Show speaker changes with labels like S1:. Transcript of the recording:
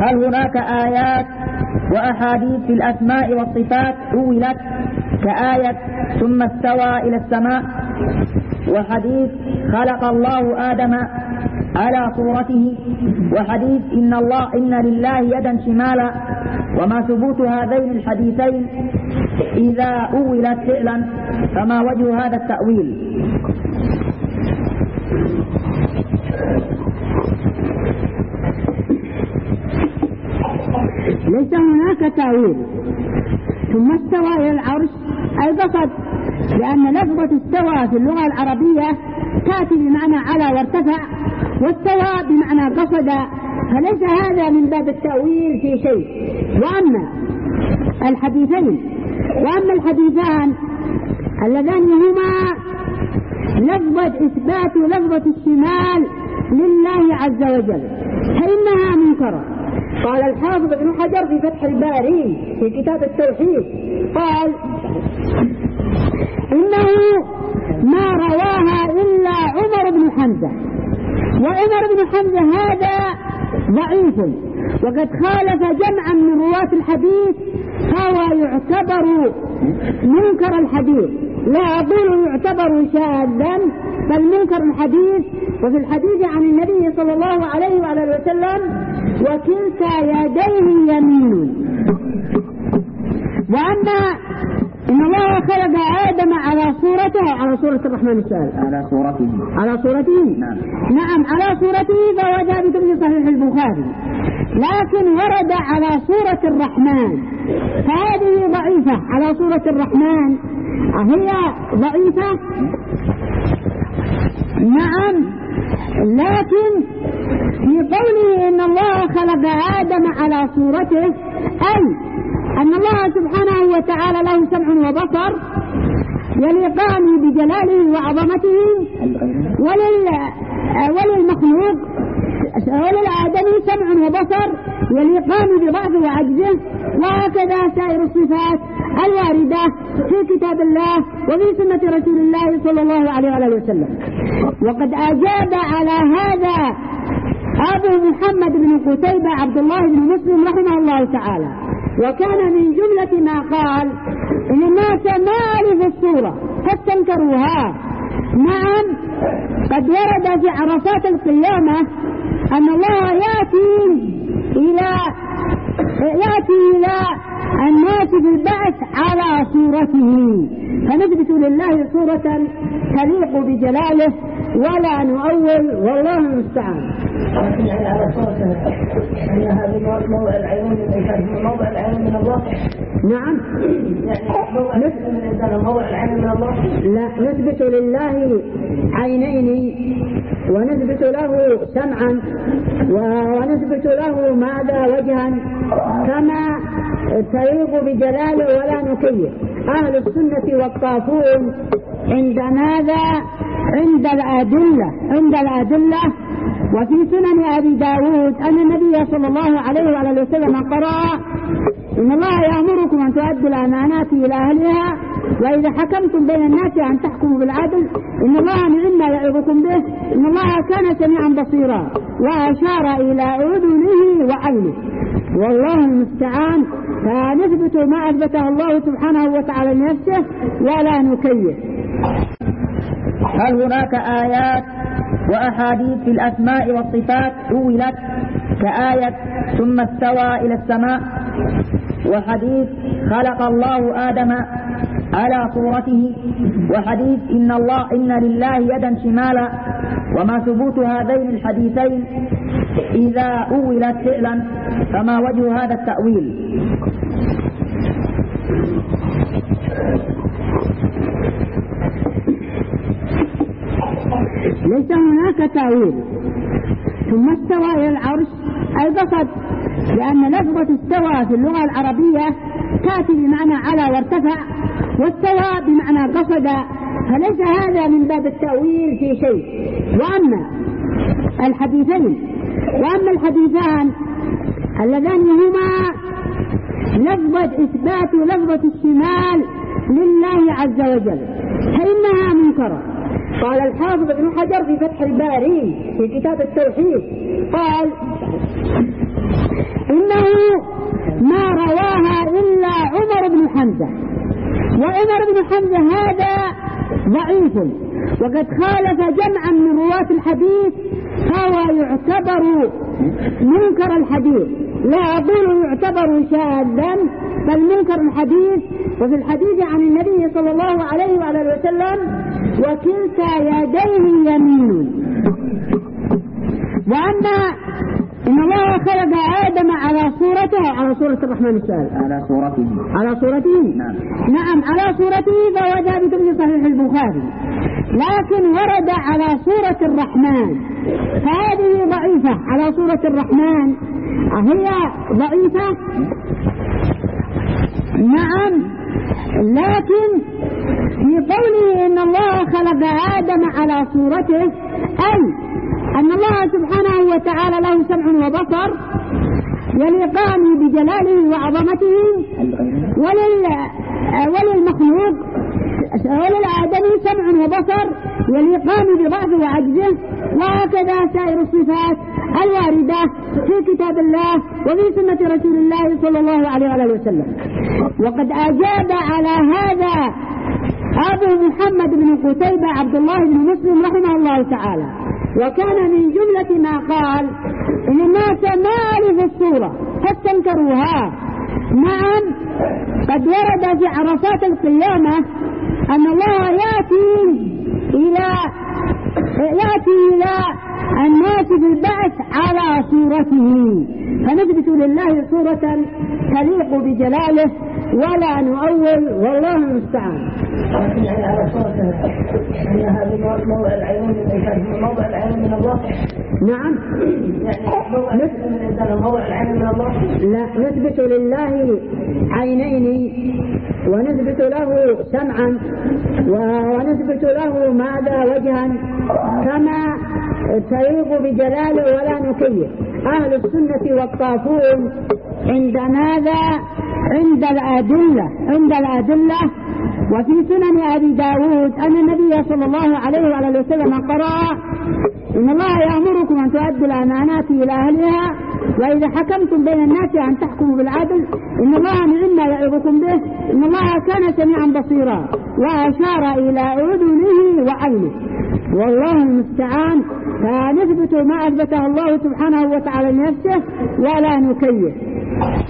S1: هل هناك آيات وأحاديث في الأسماء والصفات أولت كآية ثم استوى إلى السماء، وحديث خلق الله آدم على صورته، وحديث إن لله يدا شمالا، وما ثبوت هذين الحديثين إذا أولت فعلا فما وجه هذا التأويل؟
S2: ليس هناك تأويل. ثم استوى إلى العرش أي قصد، لأن لفظة استوى في اللغة العربية تأتي بمعنى على وارتفع، واستوى بمعنى قصد، فليس هذا من باب التأويل في شيء. وأما الحديثان اللذان هما لفظة إثبات لفظة الشمال لله عز وجل فإنها منكرة. قال الحافظ ابن حجر في فتح الباري في كتاب التوحيد قال إنه ما رواها إلا عمر بن حمزة، وعمر بن حمزة هذا ضعيف وقد خالف جمعا من رواة الحديث، فهو يعتبر منكر الحديث، لا أقول يعتبر شاذا بل منكر الحديث. وفي الحديث عن النبي صلى الله عليه وعلى وسلم وكلتا يديه يمين. وأما إن الله خلق آدم على صورته، على صورة الرحمن السائل، على صورته نعم على صورته، فهو ثابت في صحيح البخاري، لكن ورد على صورة الرحمن فهذه ضعيفة. على صورة الرحمن هي ضعيفة نعم، لكن في قوله إن الله خلق آدم على صورته أي أن الله سبحانه وتعالى له سمع وبصر يليقان بجلاله وعظمته، وللمخلوق وللآدمي سمع وبصر يليقان بضعفه وعجزه، وهكذا سائر الصفات الواردة في كتاب الله وفي سنة رسول الله صلى الله عليه وسلم. وقد أجاب على هذا أبو محمد بن قتيبة عبد الله بن مسلم رحمه الله تعالى، وكان من جملة ما قال إن الناس ما عرفوا الصورة فاستنكروها. نعم قد ورد في عرفات القيامة أن الله يأتي إلى الناس بالبعث على صورته، فنثبت لله صورة تليق بجلاله ولا نؤول، والله المستعان.
S3: لكن يعني على صورة أن هذا موضع العين من الله.
S2: نعم
S3: يعني موضع العين من الله.
S2: لا، نثبت لله عينين ونثبت له سمعا ونثبت له ماذا وجها كما تليق بجلاله ولا نكيف. أهل السنة والطافون عند ماذا؟ عند الأدلة. وفي سنن أبي داود أن النبي صلى الله عليه وسلم قرأ إن الله يأمركم أن تؤدوا الأمانات إلى أهلها وإذا حكمتم بين الناس أن تحكموا بالعدل إن الله نعم يعظكم به إن الله كان سميعا بصيرا، وأشار إلى أذنه وعينه، والله المستعان. فنثبت ما أثبته الله سبحانه وتعالى لنفسه ولا نكيف.
S1: هل هناك آيات وأحاديث في الأسماء والصفات أولت كآية ثم استوى إلى السماء، وحديث خلق الله آدم على صورته، وحديث إن لله يدا شمالا، وما ثبوت هذين الحديثين إذا أولت فعلا فما وجه هذا التأويل؟
S2: ليس هناك تأويل. ثم استوى إلى العرش أي قصد، لأن لفظة استوى في اللغة العربية تأتي بمعنى على وارتفع، واستوى بمعنى قصد، فليس هذا من باب التأويل في شيء. وأما الحديثان اللذان هما لفظة إثبات لفظة الشمال لله عز وجل فإنها منكرة. قال الحافظ ابن حجر في فتح الباري في كتاب التوحيد قال إنه حمزة. وعمر بن حمزة هذا ضعيف وقد خالف جمعا من رواة الحديث، فهو يعتبر منكر الحديث، لا أقول يعتبر شاذا بل منكر الحديث. وفي الحديث عن النبي صلى الله عليه وآله وسلم وكلتا يديه يمين. وأما إن الله خلق آدم على صورته، على صورة الرحمن السائل، على صورته نعم على صورته، فهو ثابت في صحيح البخاري، لكن ورد على صورة الرحمن فهذه ضعيفة. على صورة الرحمن هي ضعيفة نعم، لكن في قوله إن الله خلق آدم على صورته أي أن الله سبحانه وتعالى له سمع وبصر يليقان بجلاله وعظمته، وللمخلوق وللآدمي سمع وبصر يليقان بضعفه وعجزه، وهكذا سائر الصفات الواردة في كتاب الله وفي سنة رسول الله صلى الله عليه وآله وسلم. وقد أجاب على هذا أبو محمد بن قتيبة عبد الله بن مسلم رحمه الله تعالى، وكان من جملة ما قال إن الناس ما عرفوا الصورة فاستنكروها. نعم قد ورد في عرفات القيامة أن الله يأتي إلى الناس بالبعث على صورته، فنثبت لله صورة تليق بجلاله ولا نؤول، والله المستعان.
S3: على صورة أنها موضع العيون، موضع العيون من الله.
S2: نعم
S3: موضع العين من الله.
S2: لا، نثبت لله عينين ونثبت له سمعا ونثبت له ماذا وجها كما تليق بجلاله ولا نكيف. أهل السنة والطافون عند ماذا؟ عند الأدلة. وفي سنن أبي داود أن النبي صلى الله عليه وآله وسلم قرأ إن الله يأمركم أن تؤدوا الأمانات إلى أهلها وإذا حكمتم بين الناس أن تحكموا بالعدل إن الله نعم يعظكم به إن الله كان سميعا بصيرا، وأشار إلى أذنه وعينه، والله المستعان. فنثبت ما أثبته الله سبحانه وتعالى لنفسه ولا نكيف.